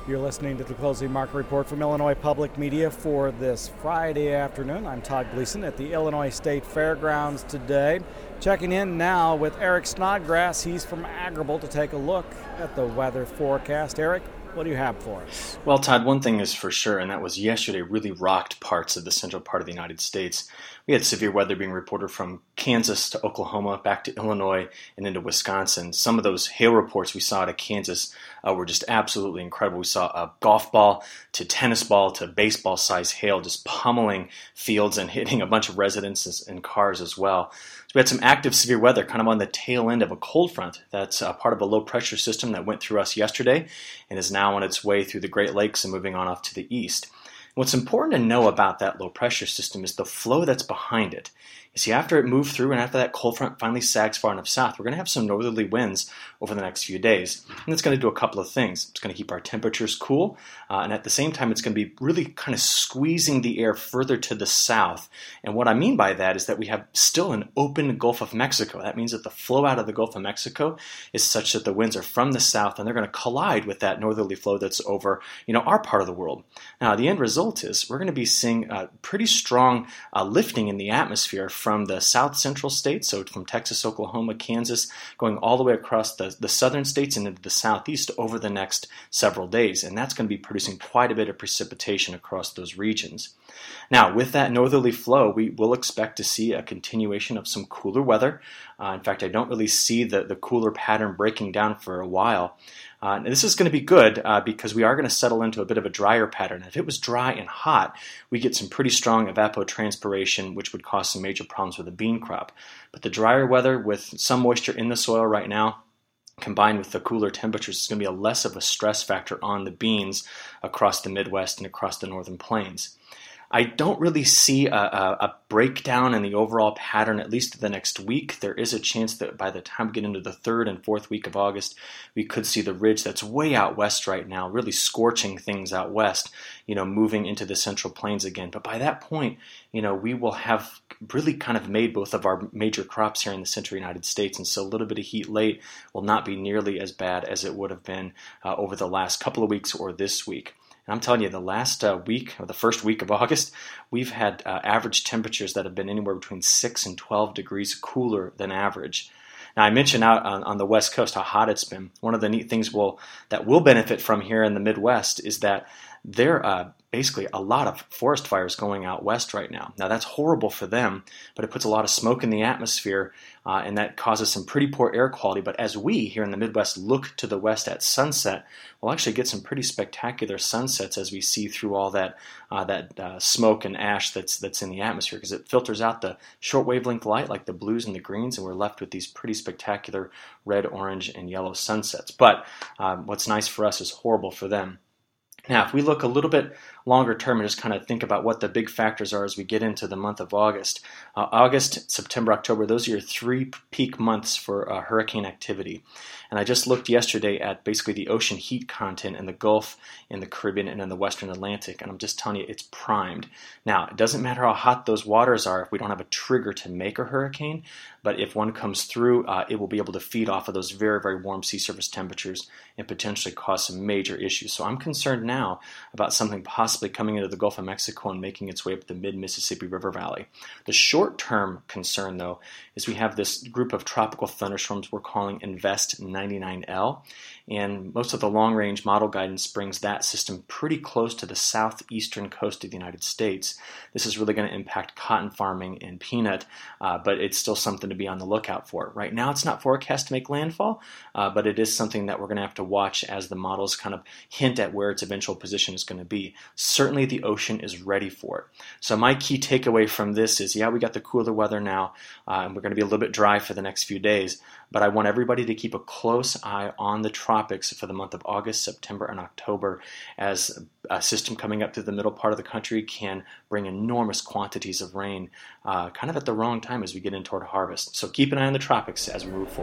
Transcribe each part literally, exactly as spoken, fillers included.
You're listening to the closing market report from Illinois Public Media for this Friday afternoon. I'm Todd Gleason at the Illinois State Fairgrounds today. Checking in now with Eric Snodgrass. He's from Agrible to take a look at the weather forecast. Eric, what do you have for us? Well, Todd, one thing is for sure, and that was yesterday really rocked parts of the central part of the United States. We had severe weather being reported from Kansas to Oklahoma, back to Illinois, and into Wisconsin. Some of those hail reports we saw out of Kansas uh, were just absolutely incredible. We saw a golf ball to tennis ball to baseball size hail just pummeling fields and hitting a bunch of residences and cars as well. So we had some active severe weather kind of on the tail end of a cold front that's uh, part of a low pressure system that went through us yesterday and is now on its way through the Great Lakes and moving on off to the east. What's important to know about that low pressure system is the flow that's behind it. You see, after it moved through and after that cold front finally sags far enough south, we're going to have some northerly winds over the next few days. And it's going to do a couple of things. It's going to keep our temperatures cool, uh, and at the same time, it's going to be really kind of squeezing the air further to the south. And what I mean by that is that we have still an open Gulf of Mexico. That means that the flow out of the Gulf of Mexico is such that the winds are from the south, and they're going to collide with that northerly flow that's over, you know, our part of the world. Now, the end result is we're going to be seeing a pretty strong uh, lifting in the atmosphere from the south central states, so from Texas, Oklahoma, Kansas, going all the way across the, the southern states and into the southeast over the next several days. And that's going to be producing quite a bit of precipitation across those regions. Now, with that northerly flow, we will expect to see a continuation of some cooler weather. Uh, in fact, I don't really see the, the cooler pattern breaking down for a while. Uh, and this is going to be good uh, because we are going to settle into a bit of a drier pattern. If it was dry and hot, we get some pretty strong evapotranspiration, which would cause some major problems with the bean crop. But the drier weather with some moisture in the soil right now, combined with the cooler temperatures, is going to be a less of a stress factor on the beans across the Midwest and across the northern plains. I don't really see a, a, a breakdown in the overall pattern, at least the next week. There is a chance that by the time we get into the third and fourth week of August, we could see the ridge that's way out west right now, really scorching things out west, you know, moving into the central plains again. But by that point, you know, we will have really kind of made both of our major crops here in the central United States. And so a little bit of heat late will not be nearly as bad as it would have been uh, over the last couple of weeks or this week. And I'm telling you, the last uh, week, or the first week of August, we've had uh, average temperatures that have been anywhere between six and twelve degrees cooler than average. Now, I mentioned out on, on the West Coast how hot it's been. One of the neat things we'll, that we'll benefit from here in the Midwest is that there are uh, basically a lot of forest fires going out west right now. Now, that's horrible for them, but it puts a lot of smoke in the atmosphere, uh, and that causes some pretty poor air quality. But as we here in the Midwest look to the west at sunset, we'll actually get some pretty spectacular sunsets as we see through all that uh, that uh, smoke and ash that's that's in the atmosphere, because it filters out the short wavelength light like the blues and the greens, and we're left with these pretty spectacular red, orange, and yellow sunsets. But um, what's nice for us is horrible for them. Now, if we look a little bit longer term and just kind of think about what the big factors are as we get into the month of August, uh, August, September, October, those are your three peak months for uh, hurricane activity. And I just looked yesterday at basically the ocean heat content in the Gulf, in the Caribbean, and in the Western Atlantic, and I'm just telling you, it's primed. Now, it doesn't matter how hot those waters are if we don't have a trigger to make a hurricane, but if one comes through, uh, it will be able to feed off of those very, very warm sea surface temperatures and potentially cause some major issues. So I'm concerned now about something possibly coming into the Gulf of Mexico and making its way up the mid-Mississippi River Valley. The short-term concern, though, is we have this group of tropical thunderstorms we're calling Invest ninety-nine L, and most of the long-range model guidance brings that system pretty close to the southeastern coast of the United States. This is really going to impact cotton farming and peanut, uh, but it's still something to be on the lookout for. Right now, it's not forecast to make landfall, uh, but it is something that we're going to have to watch as the models kind of hint at where its eventual position is going to be. Certainly, the ocean is ready for it. So my key takeaway from this is, yeah, we got the cooler weather now, uh, and we're going to be a little bit dry for the next few days, but I want everybody to keep a close eye on the tropics for the month of August, September, and October, as a system coming up through the middle part of the country can bring enormous quantities of rain uh, kind of at the wrong time as we get in toward harvest. So keep an eye on the tropics as we move forward.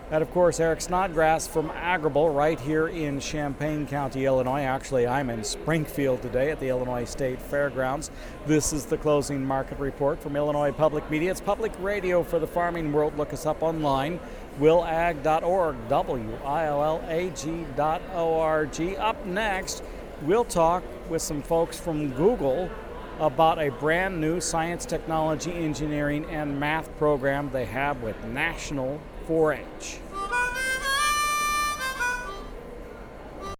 And of course, Eric Snodgrass from Agrible right here in Champaign County, Illinois. Actually, I'm in Springfield today at the Illinois State Fairgrounds. This is the closing market report from Illinois Public Media. It's public radio for the farming world. Look us up online, will ag dot org, W I L L A G dot O R G. Up next, we'll talk with some folks from Google about a brand new science, technology, engineering, and math program they have with National four H.